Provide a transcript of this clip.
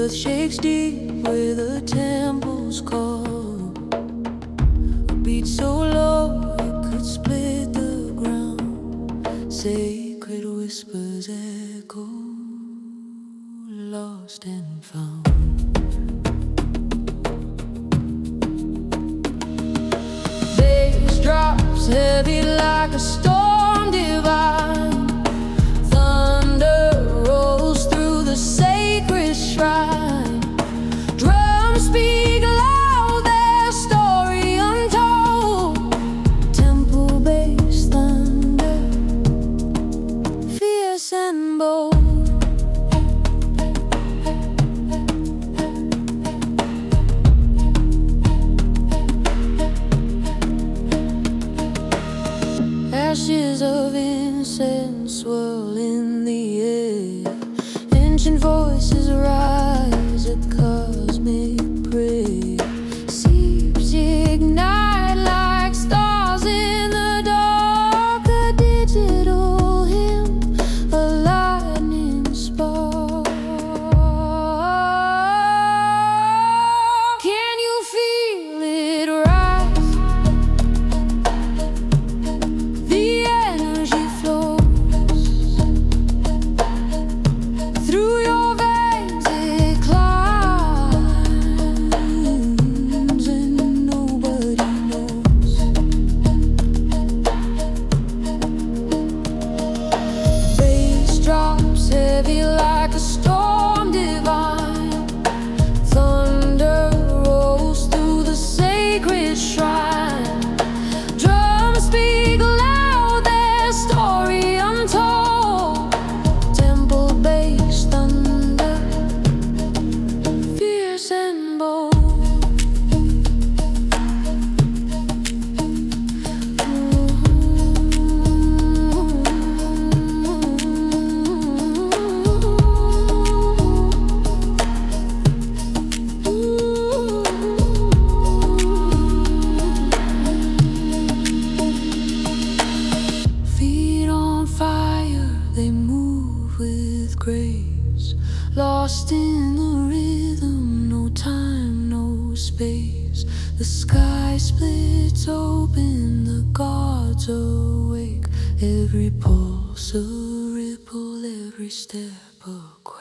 earth shakes deep where the temples call. A beat so low it could split the ground. Sacred whispers echo, lost and found. Bass drops heavy like a storm divine. Thunder rolls through the sacred shrine. Drums speak loud, their story untold. Temple bass thunder, fierce and bold. Ashes of incense swirl in the air. Ancient voices rise, a cosmic prayer. Seeps ignite like stars in the dark. A digital hymn, a lightning spark. Can you feel it rise? The energy flows through your veins, it climbs and nobody knows. Bass drops heavy like a storm divine. Thunder rolls through the sacred shrine. Drums speak loud, their story untold. Temple bass thunder, fierce and bold. Feet on fire, they move with grace. Lost in the rhythm, no time, no space. The sky splits open, the gods awake. Every pulse a ripple, every step a quake.